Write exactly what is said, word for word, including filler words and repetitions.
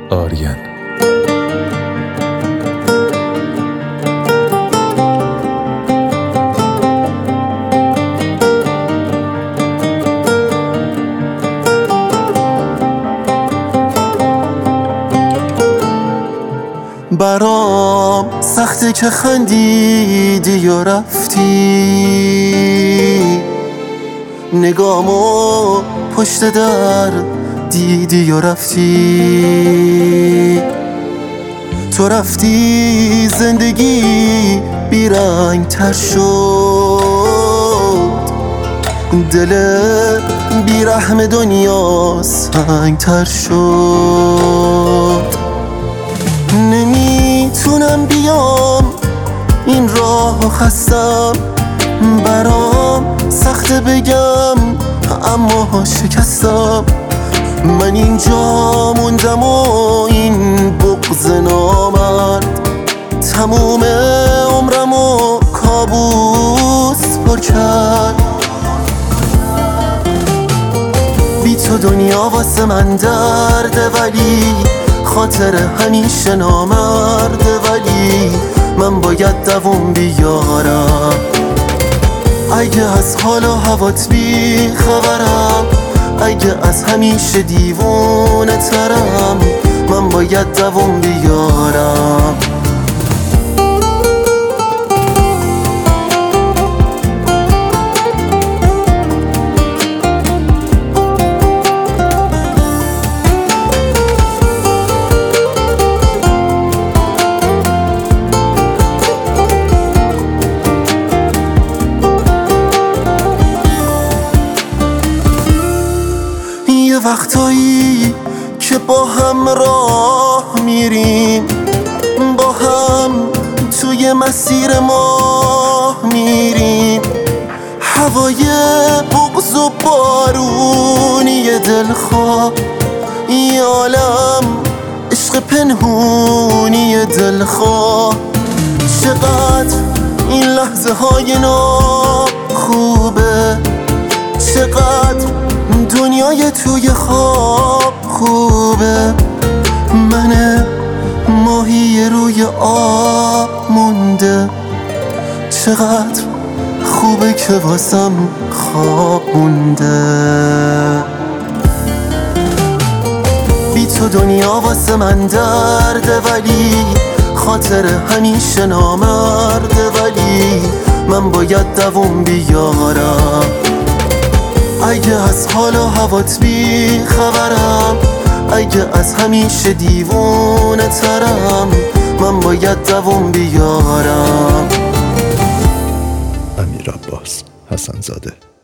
آریان. برام سخته که خندیدی و رفتی، نگامو پشت در دیدی و رفتی. تو رفتی زندگی بیرنگ تر شد، دل بیرحم دنیا سنگ تر شد. نمیتونم بیام این راه خستم، برام سخته بگم اما شکستم. من اینجا موندم و این بغض نامرد تموم عمرم و کابوس پر کرد. بی تو دنیا واسه من درده، ولی خاطر همیشه نامرده. ولی من باید دووم بیارم، اگه از حال و هوات بی خبرم، اگه از همیشه دیوونه ترم، من باید دووم بیارم. یه وقتایی که با هم راه میریم، با هم توی مسیر ما میریم. هوای بغض و بارونی دلخواه، یه عالم عشق پنهونی دلخواه. چقدر این لحظه های ناب خوبه، چقدر دنیای توی خواب خوبه. من ماهی روی آب مونده، چقدر خوبه که واسم خواب مونده. بی تو دنیا واسه من درده، ولی خاطر همیشه نامرده. ولی من باید دووم بیارم، اگه از حال و هوات بی خبرم، اگه از همیشه دیوونه ترم، من باید دووم بیارم. امیر عباس حسن زاده.